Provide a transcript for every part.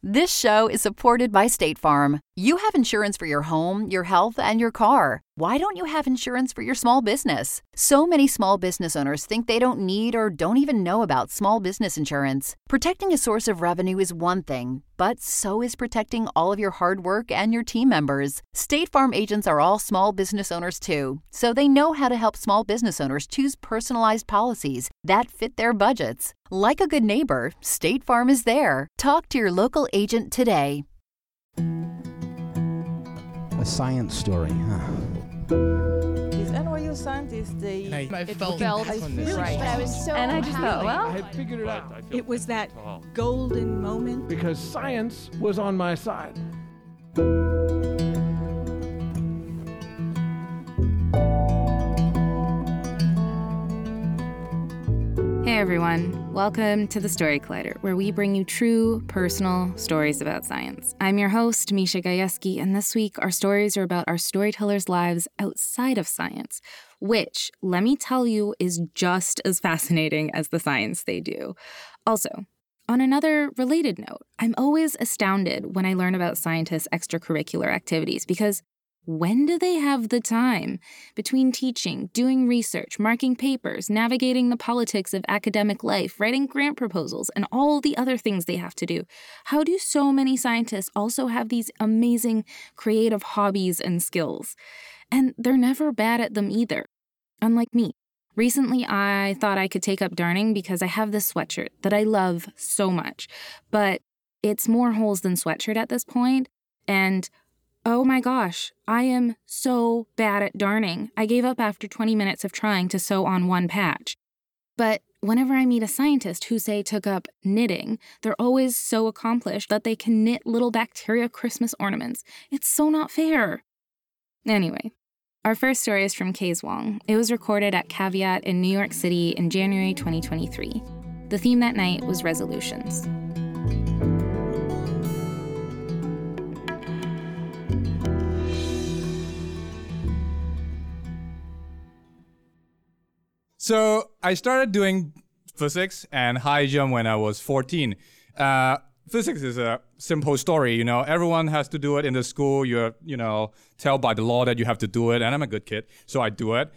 This show is supported by State Farm. You have insurance for your home, your health, and your car. Why don't you have insurance for your small business? So many small business owners think they don't need or don't even know about small business insurance. Protecting a source of revenue is one thing, but so is protecting all of your hard work and your team members. State Farm agents are all small business owners too, so they know how to help small business owners choose personalized policies that fit their budgets. Like a good neighbor, State Farm is there. Talk to your local agent today. A science story, huh? These NYU scientists, I felt right. But I was so And I just thought, well, I had figured it out it was that golden moment. because science was on my side. Hey everyone, welcome to the Story Collider, where we bring you true, personal stories about science. I'm your host, Misha Gajewski, and this week our stories are about our storytellers' lives outside of science, which, let me tell you, is just as fascinating as the science they do. Also, on another related note, I'm always astounded when I learn about scientists' extracurricular activities because when do they have the time between teaching, doing research, marking papers, navigating the politics of academic life, writing grant proposals, and all the other things they have to do? How do so many scientists also have these amazing creative hobbies and skills? And they're never bad at them either, unlike me. Recently, I thought I could take up darning because I have this sweatshirt that I love so much, but it's more holes than sweatshirt at this point, and oh my gosh, I am so bad at darning. I gave up after 20 minutes of trying to sew on one patch. But whenever I meet a scientist who, say, took up knitting, they're always so accomplished that they can knit little bacteria Christmas ornaments. It's so not fair. Anyway, our first story is from Kays Wong. It was recorded at Caveat in New York City in January 2023. The theme that night was resolutions. So I started doing physics and high jump when I was 14. Physics is a simple story, everyone has to do it in the school. You're, told by the law that you have to do it, and I'm a good kid, so I do it.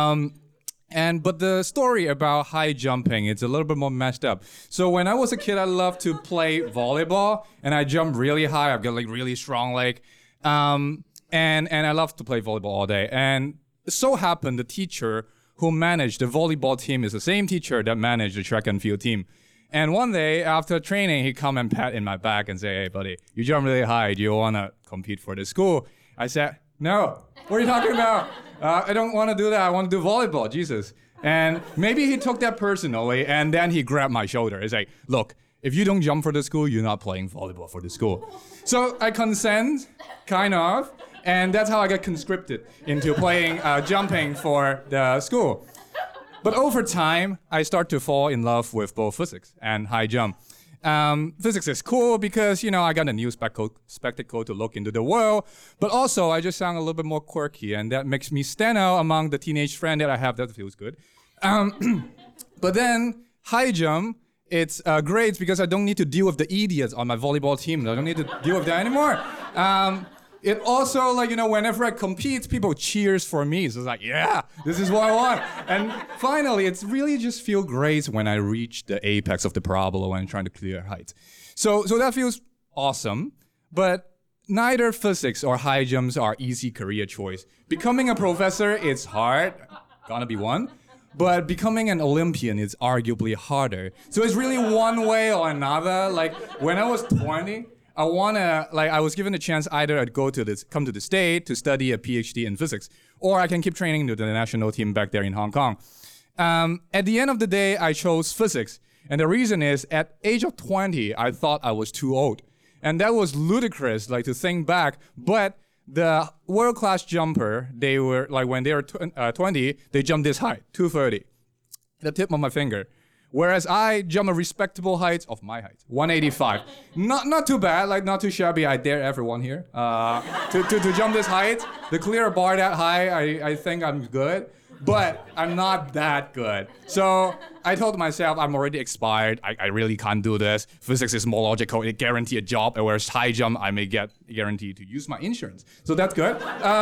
But the story about high jumping, it's a little bit more messed up. So when I was a kid, I loved to play volleyball, and I jump really high. I've got really strong leg, and I love to play volleyball all day. And it so happened the teacher who managed the volleyball team is the same teacher that managed the track and field team. And one day after training, he come and pat in my back and say, "Hey buddy, you jump really high. Do you want to compete for the school?" I said, "No, what are you talking about? I don't want to do that. I want to do volleyball, Jesus." And maybe he took that personally, and then he grabbed my shoulder. He's like, "Look, if you don't jump for the school, you're not playing volleyball for the school." So I consent, kind of. And that's how I got conscripted into playing jumping for the school. But over time, I start to fall in love with both physics and high jump. Physics is cool because, I got a new spectacle to look into the world. But also, I just sound a little bit more quirky, and that makes me stand out among the teenage friend that I have. That feels good. But then, high jump, it's great because I don't need to deal with the idiots on my volleyball team. I don't need to deal with that anymore. It also, whenever I compete, people cheers for me. So it's like, yeah, this is what I want. And finally, it's really just feel great when I reach the apex of the parabola when I'm trying to clear heights. So that feels awesome. But neither physics or high jumps are easy career choice. Becoming a professor, it's hard. Gonna be one. But becoming an Olympian is arguably harder. So it's really one way or another. Like when I was 20, I was given a chance either to come to the State to study a PhD in physics, or I can keep training to the national team back there in Hong Kong. At the end of the day, I chose physics. And the reason is, at age of 20, I thought I was too old. And that was ludicrous, to think back. But the world-class jumper, they were, when they were 20, they jumped this high, 230. The tip of my finger. Whereas I jump a respectable height of my height, 185. Not too bad, not too shabby. I dare everyone here to jump this height. The clear bar that high, I think I'm good. but I'm not that good. So I told myself I'm already expired. I really can't do this. Physics is more logical. It guarantees a job, whereas high jump, I may get guaranteed to use my insurance. So that's good.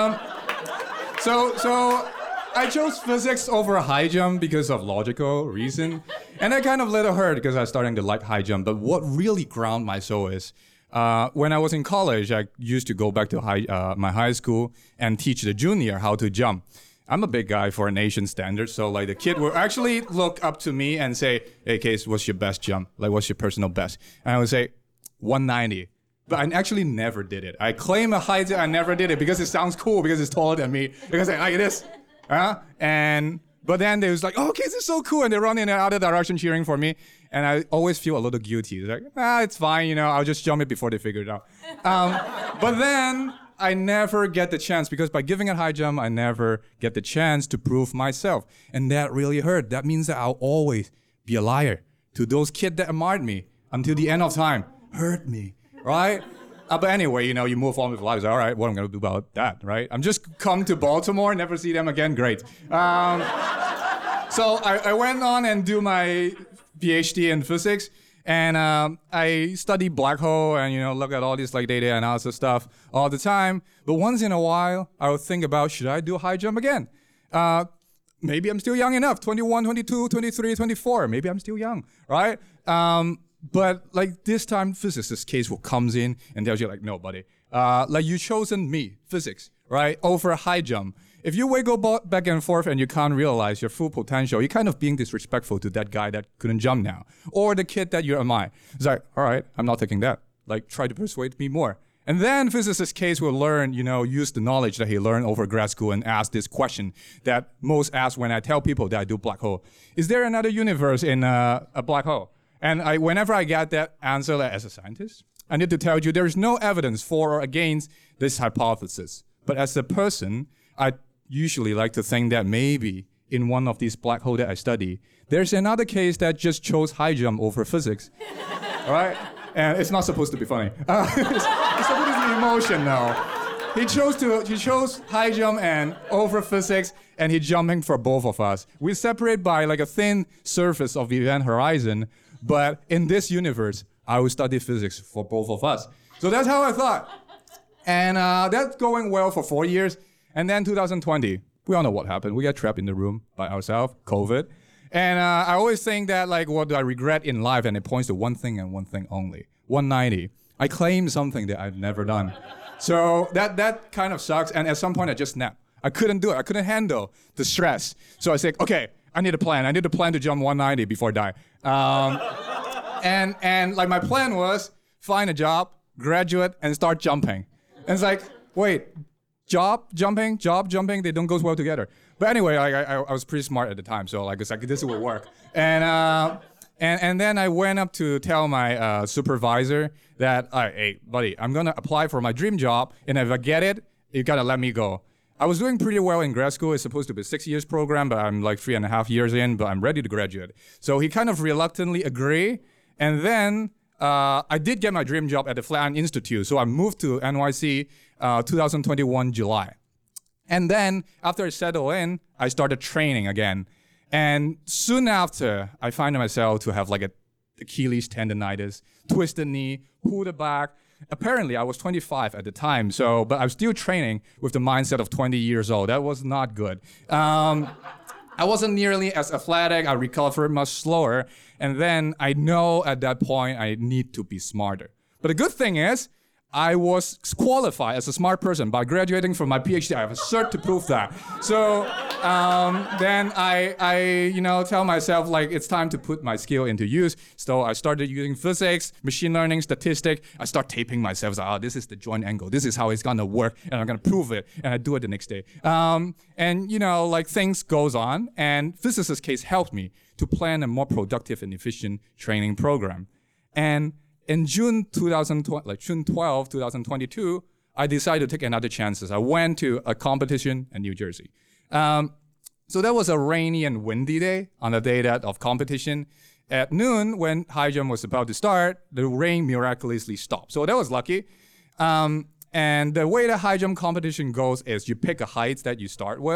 So I chose physics over high jump because of logical reason. And I kind of let it hurt because I was starting to like high jump. But what really ground my soul is when I was in college, I used to go back to my high school and teach the junior how to jump. I'm a big guy for an Asian standard, so like the kid will actually look up to me and say, "Hey, Case, what's your best jump? Like, what's your personal best?" And I would say, 190. But I actually never did it. I claim a height that I never did it because it sounds cool because it's taller than me. Because I like this. But then they was like, "Oh, Case is so cool," and they run in the other direction cheering for me. And I always feel a little guilty. It's like, it's fine, I'll just jump it before they figure it out. But then I never get the chance because by giving a high jump, I never get the chance to prove myself. And that really hurt. That means that I'll always be a liar to those kids that admired me until the end of time. Hurt me, right? But anyway, you move on with life. It's all right, what am I going to do about that, right? I'm just come to Baltimore, never see them again, great. So I went on and do my PhD in physics. And I study black hole and, look at all this like data analysis stuff all the time. But once in a while, I would think about, should I do high jump again? Maybe I'm still young enough, 21, 22, 23, 24. Maybe I'm still young, right? But like this time, physicist Case will comes in and tells you like, no, buddy, like you chosen me, physics, right, over high jump. If you wiggle back and forth and you can't realize your full potential, you're kind of being disrespectful to that guy that couldn't jump now. Or the kid that you admire. It's like, all right, I'm not taking that. Like, try to persuade me more. And then physicist Case will learn, use the knowledge that he learned over grad school and ask this question that most ask when I tell people that I do black hole. Is there another universe in a black hole? And whenever I get that answer like, as a scientist, I need to tell you there is no evidence for or against this hypothesis. But as a person, I usually like to think that maybe in one of these black holes that I study, there's another case that just chose high jump over physics. All right? And it's not supposed to be funny. It's supposed to be emotion now. He chose high jump and over physics, and he jumping for both of us. We separate by like a thin surface of the event horizon, but in this universe, I will study physics for both of us. So that's how I thought. And that's going well for 4 years. And then 2020, we all know what happened. We got trapped in the room by ourselves, COVID. And I always think that like what do I regret in life, and it points to one thing and one thing only. 190. I claim something that I've never done. So that kind of sucks. And at some point I just snapped. I couldn't do it. I couldn't handle the stress. So I said, okay, I need a plan. I need a plan to jump 190 before I die. And like my plan was find a job, graduate, and start jumping. And it's like, wait, job jumping, they don't go well together. But anyway, I was pretty smart at the time, so like it's like this will work. And then I went up to tell my supervisor that, hey, buddy, I'm gonna apply for my dream job, and if I get it, you gotta let me go. I was doing pretty well in grad school. It's supposed to be a 6 years program, but I'm like 3.5 years in, but I'm ready to graduate. So he kind of reluctantly agreed, and then I did get my dream job at the Flatiron Institute. So I moved to NYC 2021 July. And then after I settled in, I started training again. And soon after, I find myself to have like a Achilles tendonitis, twisted knee, pulled back. Apparently, I was 25 at the time, but I was still training with the mindset of 20 years old. That was not good. I wasn't nearly as athletic. I recovered much slower. And then I know at that point I need to be smarter. But the good thing is, I was qualified as a smart person by graduating from my PhD. I have a cert to prove that. So then I tell myself like it's time to put my skill into use. So I started using physics, machine learning, statistics. I start taping myself. So, this is the joint angle. This is how it's gonna work, and I'm gonna prove it. And I do it the next day. And like things goes on. And physicist Case helped me to plan a more productive and efficient training program. And in June 12, 2022, I decided to take another chances. I went to a competition in New Jersey. So that was a rainy and windy day on the day of competition. At noon, when high jump was about to start, the rain miraculously stopped. So that was lucky. And the way the high jump competition goes is you pick a height that you start with,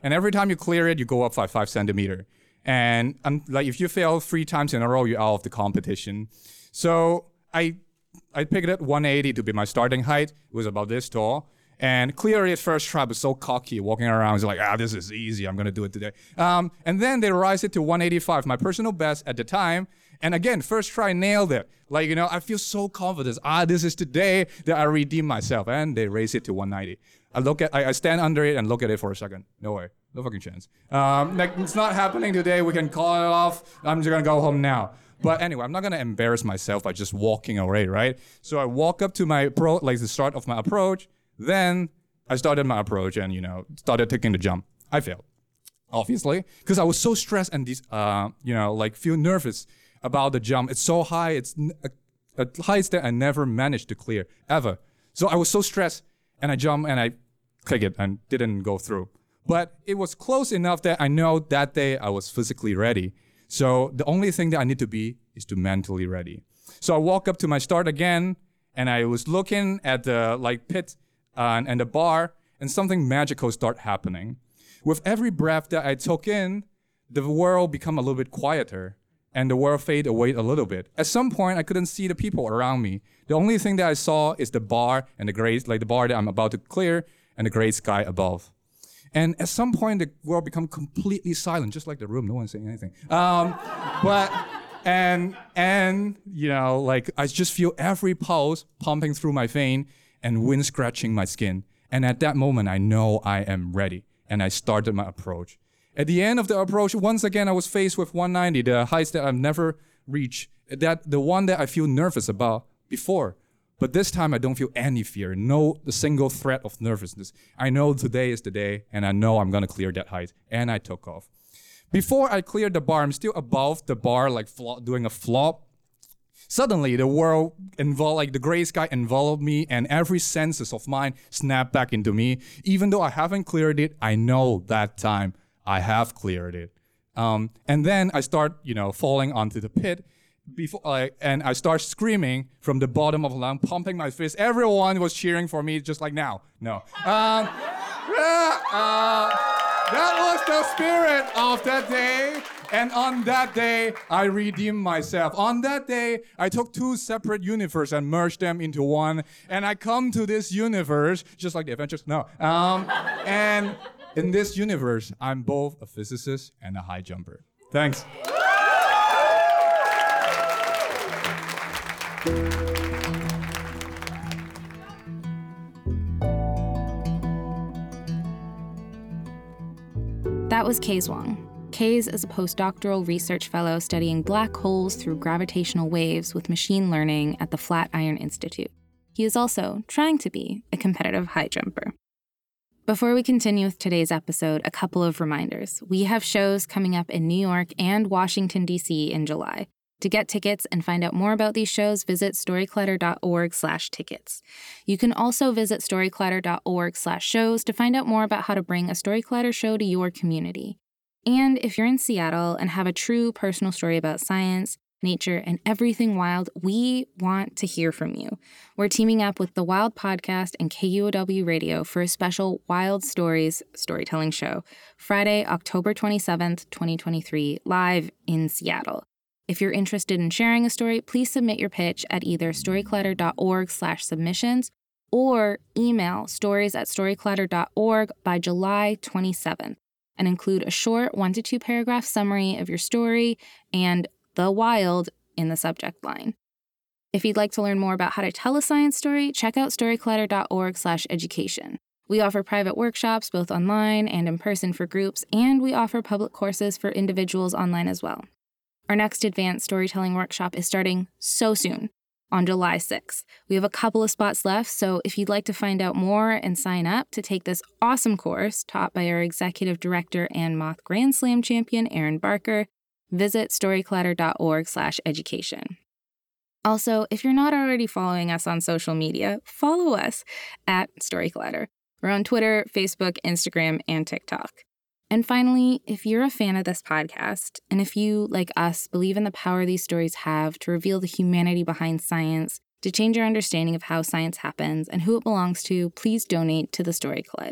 And every time you clear it, you go up by 5 centimeters. And like if you fail 3 times in a row, you're out of the competition. So I picked it 180 to be my starting height. It was about this tall. And cleared it first try, but so cocky, walking around. I was like, this is easy. I'm going to do it today. And then they raised it to 185, my personal best at the time. And again, first try, nailed it. Like, I feel so confident. This is today that I redeem myself. And they raised it to 190. I stand under it and look at it for a second. No way. No fucking chance. Like, it's not happening today. We can call it off. I'm just going to go home now. But anyway, I'm not going to embarrass myself by just walking away, right? So I walk up to my approach, like the start of my approach. Then I started my approach and, started taking the jump. I failed, obviously, because I was so stressed and feel nervous about the jump. It's so high. It's a height that I never managed to clear, ever. So I was so stressed and I jumped and I clicked it and didn't go through. But it was close enough that I know that day I was physically ready. So the only thing that I need to be is to mentally ready. So I walk up to my start again and I was looking at the pit and the bar, and something magical start happening. With every breath that I took in, the world become a little bit quieter, and the world fade away a little bit. At some point, I couldn't see the people around me. The only thing that I saw is the bar and the gray, the bar that I'm about to clear, and the gray sky above. And at some point, the world become completely silent, just like the room. No one's saying anything. I just feel every pulse pumping through my vein, and wind scratching my skin. And at that moment, I know I am ready. And I started my approach. At the end of the approach, once again, I was faced with 190, the heights that I've never reached, the one that I feel nervous about before. But this time, I don't feel any fear, the single threat of nervousness. I know today is the day, and I know I'm going to clear that height. And I took off. Before I cleared the bar, I'm still above the bar, doing a flop. Suddenly, the world the gray sky enveloped me, and every senses of mine snapped back into me. Even though I haven't cleared it, I know that time I have cleared it. And then I start, falling onto the pit. And I start screaming from the bottom of the lung, pumping my fist. Everyone was cheering for me, just like now. No. That was the spirit of that day. And on that day, I redeemed myself. On that day, I took 2 separate universes and merged them into one. And I come to this universe, just like the Avengers. No. And in this universe, I'm both a physicist and a high jumper. Thanks. That was Kays Wang. Kays is a postdoctoral research fellow studying black holes through gravitational waves with machine learning at the Flatiron Institute. He is also trying to be a competitive high jumper. Before we continue with today's episode, a couple of reminders. We have shows coming up in New York and Washington, D.C. in July. To get tickets and find out more about these shows, visit storyclutter.org/tickets. You can also visit storyclutter.org/shows to find out more about how to bring a Storyclutter show to your community. And if you're in Seattle and have a true personal story about science, nature, and everything wild, we want to hear from you. We're teaming up with the Wild Podcast and KUOW Radio for a special Wild Stories storytelling show, Friday, October 27th, 2023, live in Seattle. If you're interested in sharing a story, please submit your pitch at either storyclutter.org/submissions or email stories@storyclutter.org by July 27th and include a short 1 to 2 paragraph summary of your story and the wild in the subject line. If you'd like to learn more about how to tell a science story, check out storyclutter.org/education. We offer private workshops both online and in person for groups, and we offer public courses for individuals online as well. Our next advanced storytelling workshop is starting so soon, on July 6th. We have a couple of spots left, so if you'd like to find out more and sign up to take this awesome course taught by our executive director and Moth Grand Slam champion, Erin Barker, visit storyclutter.org/education. Also, if you're not already following us on social media, follow us at Storyclutter. We're on Twitter, Facebook, Instagram, and TikTok. And finally, if you're a fan of this podcast, and if you, like us, believe in the power these stories have to reveal the humanity behind science, to change our understanding of how science happens and who it belongs to, please donate to the Story Collider.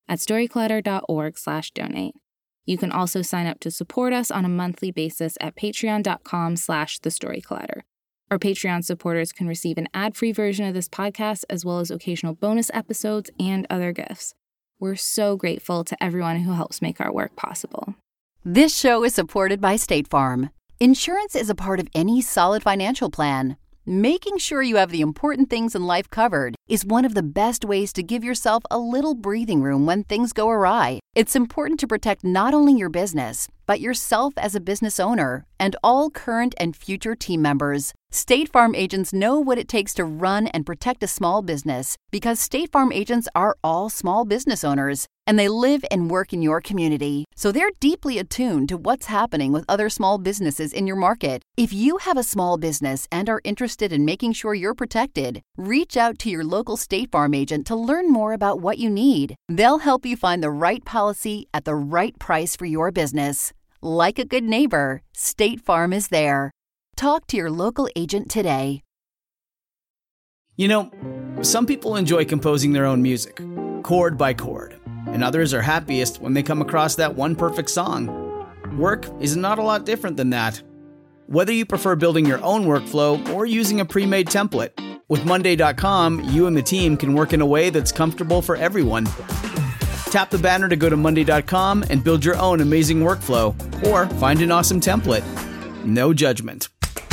at storycollider.org/donate. You can also sign up to support us on a monthly basis at patreon.com/thestorycollider. Our Patreon supporters can receive an ad-free version of this podcast, as well as occasional bonus episodes and other gifts. We're so grateful to everyone who helps make our work possible. This show is supported by State Farm. Insurance is a part of any solid financial plan. Making sure you have the important things in life covered is one of the best ways to give yourself a little breathing room when things go awry. It's important to protect not only your business, but yourself as a business owner and all current and future team members. State Farm agents know what it takes to run and protect a small business because State Farm agents are all small business owners and they live and work in your community. So they're deeply attuned to what's happening with other small businesses in your market. If you have a small business and are interested in making sure you're protected, reach out to your local State Farm agent to learn more about what you need. They'll help you find the right policy at the right price for your business. Like a good neighbor, State Farm is there. Talk to your local agent today. You know, some people enjoy composing their own music, chord by chord, and others are happiest when they come across that one perfect song. Work is not a lot different than that. Whether you prefer building your own workflow or using a pre-made template, with Monday.com, you and the team can work in a way that's comfortable for everyone. Tap the banner to go to Monday.com and build your own amazing workflow, or find an awesome template. No judgment.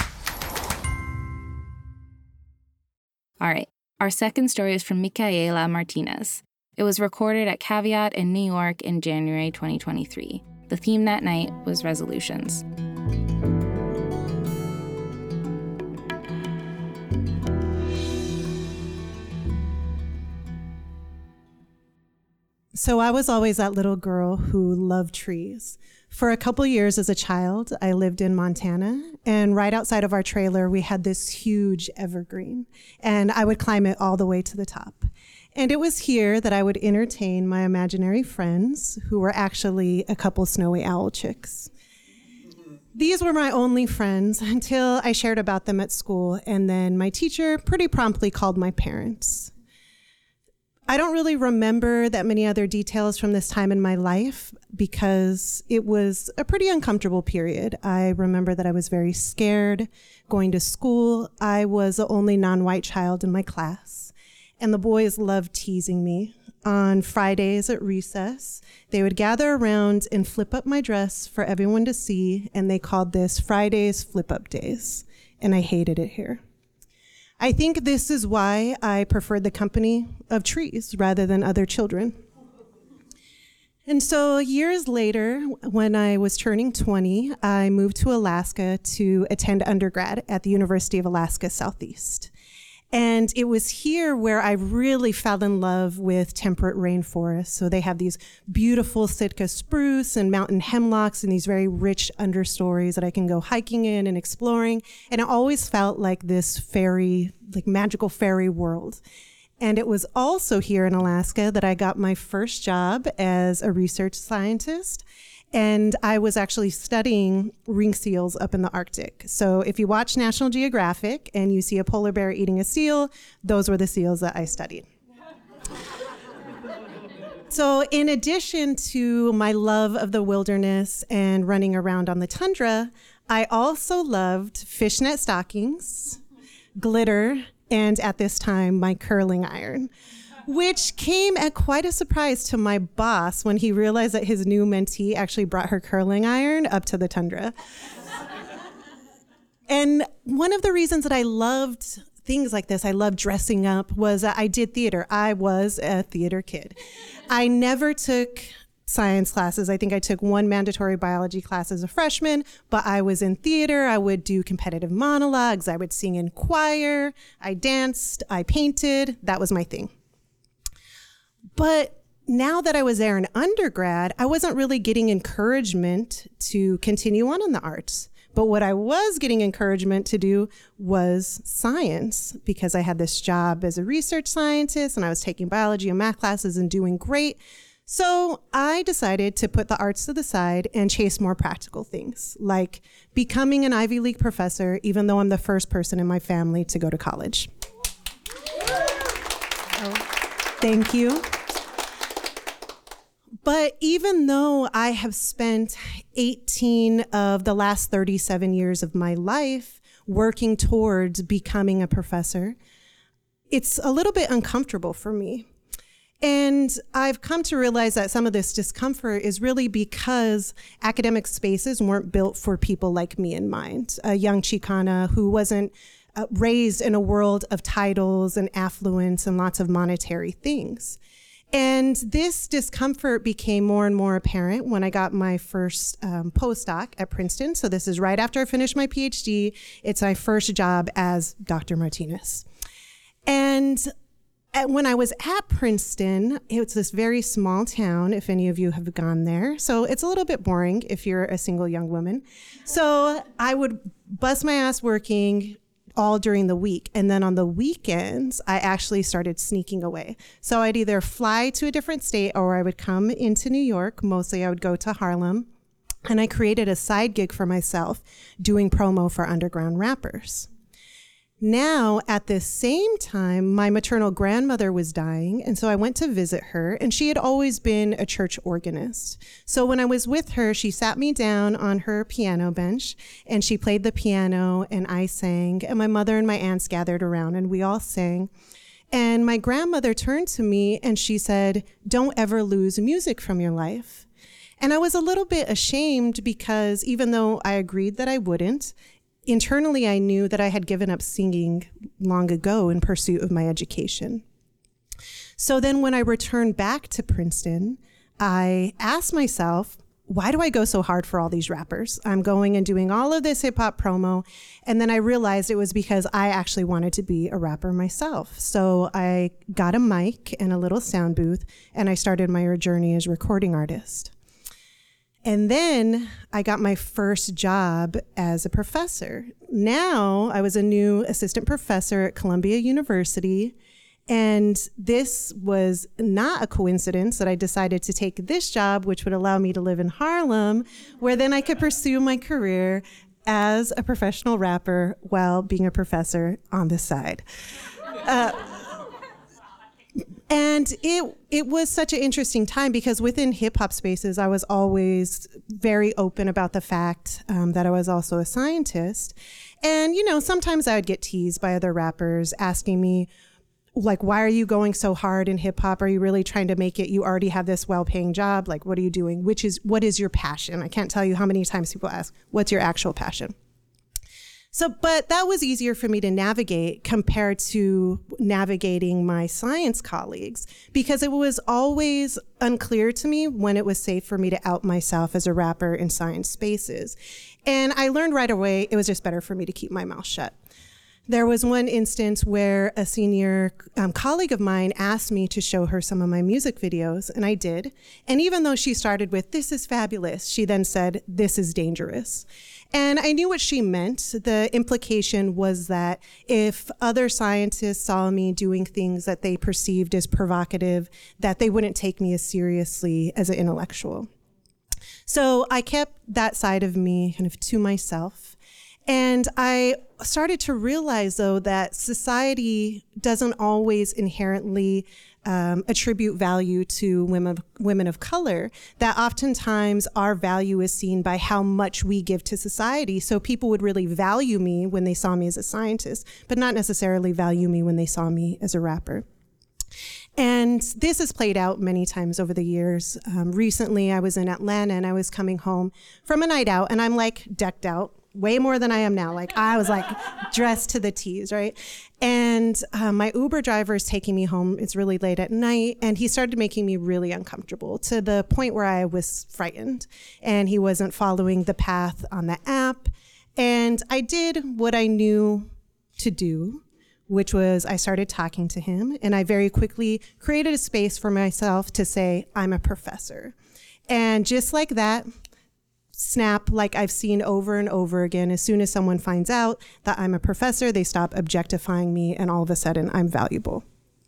All right, our second story is from Micaela Martinez. It was recorded at Caveat in New York in January 2023. The theme that night was resolutions. So I was always that little girl who loved trees. For a couple years as a child, I lived in Montana, and right outside of our trailer, we had this huge evergreen, and I would climb it all the way to the top. And it was here that I would entertain my imaginary friends, who were actually a couple snowy owl chicks. These were my only friends until I shared about them at school, and then my teacher pretty promptly called my parents. I don't really remember that many other details from this time in my life because it was a pretty uncomfortable period. I remember that I was very scared going to school. I was the only non-white child in my class, and the boys loved teasing me. On Fridays at recess, they would gather around and flip up my dress for everyone to see, and they called this Fridays Flip-Up Days, and I hated it here. I think this is why I preferred the company of trees rather than other children. And so years later, when I was turning 20, I moved to Alaska to attend undergrad at the University of Alaska Southeast. And it was here where I really fell in love with temperate rainforests. So they have these beautiful Sitka spruce and mountain hemlocks and these very rich understories that I can go hiking in and exploring. And it always felt like this fairy, like magical fairy world. And it was also here in Alaska that I got my first job as a research scientist. And I was actually studying ring seals up in the Arctic. So if you watch National Geographic and you see a polar bear eating a seal, those were the seals that I studied. So in addition to my love of the wilderness and running around on the tundra, I also loved fishnet stockings, glitter, and at this time, my curling iron, which came at quite a surprise to my boss when he realized that his new mentee actually brought her curling iron up to the tundra. And one of the reasons that I loved things like this, I loved dressing up, was that I did theater. I was a theater kid. I never took science classes. I think I took one mandatory biology class as a freshman, but I was in theater. I would do competitive monologues. I would sing in choir. I danced. I painted. That was my thing. But now that I was there in undergrad, I wasn't really getting encouragement to continue on in the arts. But what I was getting encouragement to do was science, because I had this job as a research scientist and I was taking biology and math classes and doing great. So I decided to put the arts to the side and chase more practical things, like becoming an Ivy League professor, even though I'm the first person in my family to go to college. Thank you. But even though I have spent 18 of the last 37 years of my life working towards becoming a professor, it's a little bit uncomfortable for me. And I've come to realize that some of this discomfort is really because academic spaces weren't built for people like me in mind, a young Chicana who wasn't raised in a world of titles and affluence and lots of monetary things. And this discomfort became more and more apparent when I got my first postdoc at Princeton. So this is right after I finished my PhD. It's my first job as Dr. Martinez. And when I was at Princeton, it's this very small town, if any of you have gone there. So it's a little bit boring if you're a single young woman. So I would bust my ass working all during the week. And then on the weekends, I actually started sneaking away. So I'd either fly to a different state or I would come into New York. Mostly I would go to Harlem. And I created a side gig for myself doing promo for underground rappers. Now, at the same time, my maternal grandmother was dying, and so I went to visit her, and she had always been a church organist. So when I was with her, she sat me down on her piano bench, and she played the piano, and I sang, and my mother and my aunts gathered around, and we all sang. And my grandmother turned to me, and she said, "Don't ever lose music from your life." And I was a little bit ashamed because even though I agreed that I wouldn't, internally, I knew that I had given up singing long ago in pursuit of my education. So then when I returned back to Princeton, I asked myself, why do I go so hard for all these rappers? I'm going and doing all of this hip hop promo. And then I realized it was because I actually wanted to be a rapper myself. So I got a mic and a little sound booth, and I started my journey as a recording artist. And then I got my first job as a professor. Now I was a new assistant professor at Columbia University. And this was not a coincidence that I decided to take this job, which would allow me to live in Harlem, where then I could pursue my career as a professional rapper while being a professor on the side. And it was such an interesting time because within hip hop spaces, I was always very open about the fact that I was also a scientist. And, you know, sometimes I would get teased by other rappers asking me, like, why are you going so hard in hip hop? Are you really trying to make it? You already have this well-paying job. Like, what are you doing? What is your passion? I can't tell you how many times people ask, what's your actual passion? So, but that was easier for me to navigate compared to navigating my science colleagues because it was always unclear to me when it was safe for me to out myself as a rapper in science spaces. And I learned right away it was just better for me to keep my mouth shut. There was one instance where a senior colleague of mine asked me to show her some of my music videos, and I did. And even though she started with, "This is fabulous," she then said, "This is dangerous." And I knew what she meant. The implication was that if other scientists saw me doing things that they perceived as provocative, that they wouldn't take me as seriously as an intellectual. So I kept that side of me kind of to myself. And I started to realize, though, that society doesn't always inherently attribute value to women of color, that oftentimes our value is seen by how much we give to society. So people would really value me when they saw me as a scientist, but not necessarily value me when they saw me as a rapper. And this has played out many times over the years. Recently, I was in Atlanta and I was coming home from a night out, and I'm like decked out way more than I am now. Like I was like dressed to the T's, right? And my Uber driver is taking me home. It's really late at night. And he started making me really uncomfortable to the point where I was frightened. And he wasn't following the path on the app. And I did what I knew to do, which was I started talking to him. And I very quickly created a space for myself to say, I'm a professor. And just like that, snap, like I've seen over and over again, as soon as someone finds out that I'm a professor, they stop objectifying me, and all of a sudden I'm valuable.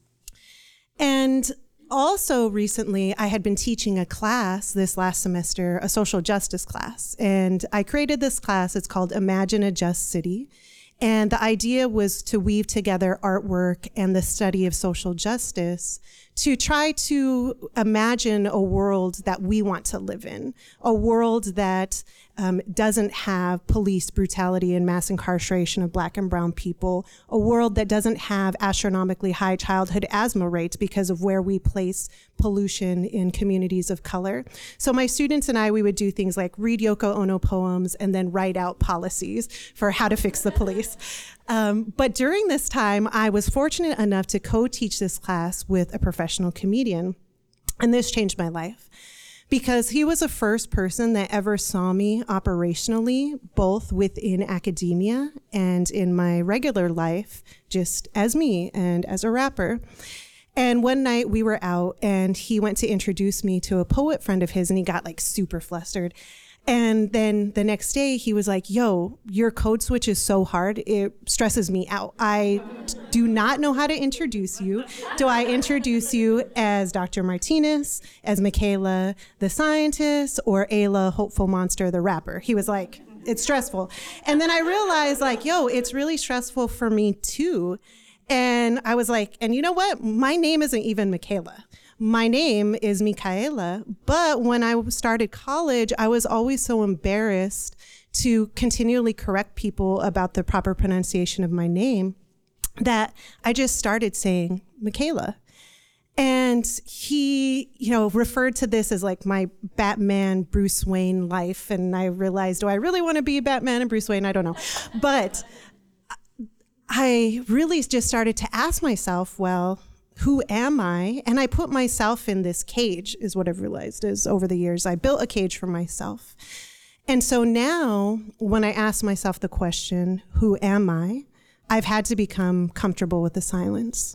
And also recently, I had been teaching a class this last semester, a social justice class, and I created this class. It's called Imagine a Just City. And the idea was to weave together artwork and the study of social justice to try to imagine a world that we want to live in, a world that doesn't have police brutality and mass incarceration of Black and brown people, a world that doesn't have astronomically high childhood asthma rates because of where we place pollution in communities of color. So my students and I, we would do things like read Yoko Ono poems and then write out policies for how to fix the police. But during this time, I was fortunate enough to co-teach this class with a professional comedian, and this changed my life. Because he was the first person that ever saw me operationally, both within academia and in my regular life, just as me and as a rapper. And one night we were out and he went to introduce me to a poet friend of his and he got like super flustered. And then the next day he was like, yo, your code switch is so hard, it stresses me out. I do not know how to introduce you. Do I introduce you as Dr. Martinez, as Michaela, the scientist, or Ayla, Hopeful Monster, the rapper? He was like, it's stressful. And then I realized like, yo, it's really stressful for me too. And I was like, and you know what? My name isn't even Michaela. My name is Michaela, but when I started college, I was always so embarrassed to continually correct people about the proper pronunciation of my name that I just started saying Michaela. And he, referred to this as like my Batman, Bruce Wayne life. And I realized, do I really want to be Batman and Bruce Wayne? I don't know. But I really just started to ask myself, well, who am I? And I put myself in this cage, is what I've realized is over the years. I built a cage for myself. And so now when I ask myself the question, who am I? I've had to become comfortable with the silence.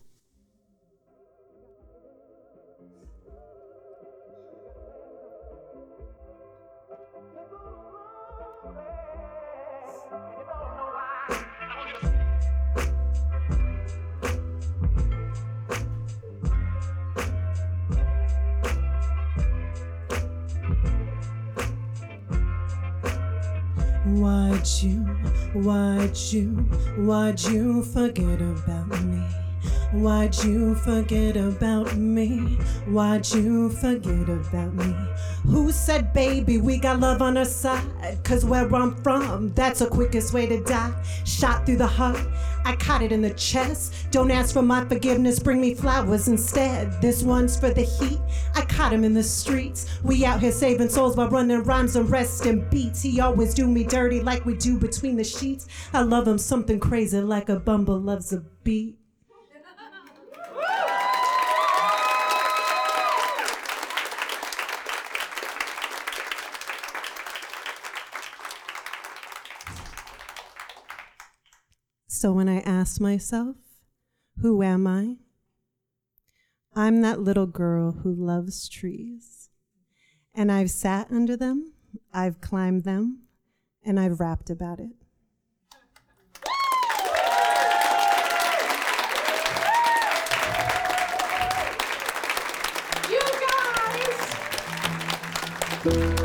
Why'd you forget about me? Why'd you forget about me? Why'd you forget about me? Who said, baby, we got love on our side? Cause where I'm from, that's the quickest way to die. Shot through the heart, I caught it in the chest. Don't ask for my forgiveness, bring me flowers instead. This one's for the heat, I caught him in the streets. We out here saving souls while running rhymes and resting beats. He always do me dirty like we do between the sheets. I love him something crazy like a bumble loves a beat. So when I ask myself, who am I? I'm that little girl who loves trees. And I've sat under them, I've climbed them, and I've rapped about it. You guys!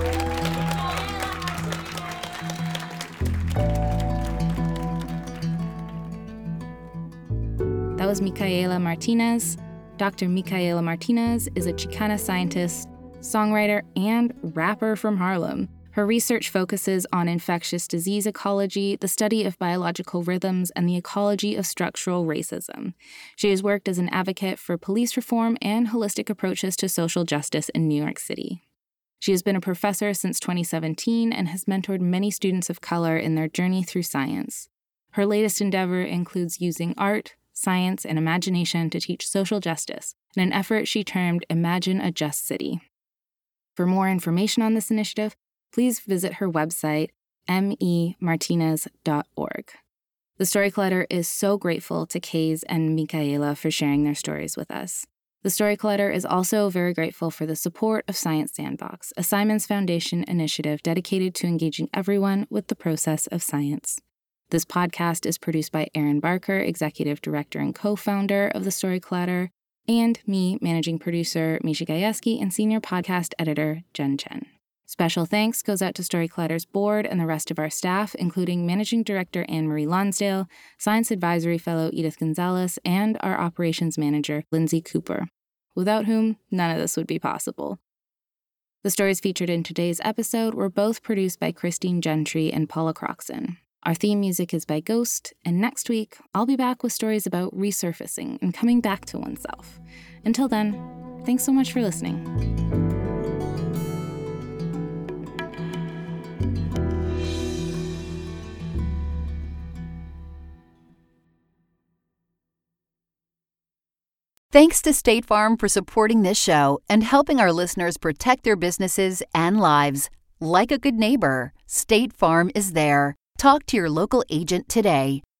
That was Michaela Martinez. Dr. Michaela Martinez is a Chicana scientist, songwriter, and rapper from Harlem. Her research focuses on infectious disease ecology, the study of biological rhythms, and the ecology of structural racism. She has worked as an advocate for police reform and holistic approaches to social justice in New York City. She has been a professor since 2017 and has mentored many students of color in their journey through science. Her latest endeavor includes using art, science, and imagination to teach social justice in an effort she termed Imagine a Just City. For more information on this initiative, please visit her website, memartinez.org. The Story Collider is so grateful to Kays and Michaela for sharing their stories with us. The Story Collider is also very grateful for the support of Science Sandbox, a Simons Foundation initiative dedicated to engaging everyone with the process of science. This podcast is produced by Erin Barker, executive director and co-founder of The Story Collider, and me, managing producer Misha Gajewski, and senior podcast editor Jen Chen. Special thanks goes out to Story Collider's board and the rest of our staff, including managing director Anne-Marie Lonsdale, science advisory fellow Edith Gonzalez, and our operations manager Lindsay Cooper. without whom none of this would be possible. The stories featured in today's episode were both produced by Christine Gentry and Paula Croxon. Our theme music is by Ghost, and next week, I'll be back with stories about resurfacing and coming back to oneself. Until then, thanks so much for listening. Thanks to State Farm for supporting this show and helping our listeners protect their businesses and lives. Like a good neighbor, State Farm is there. Talk to your local agent today.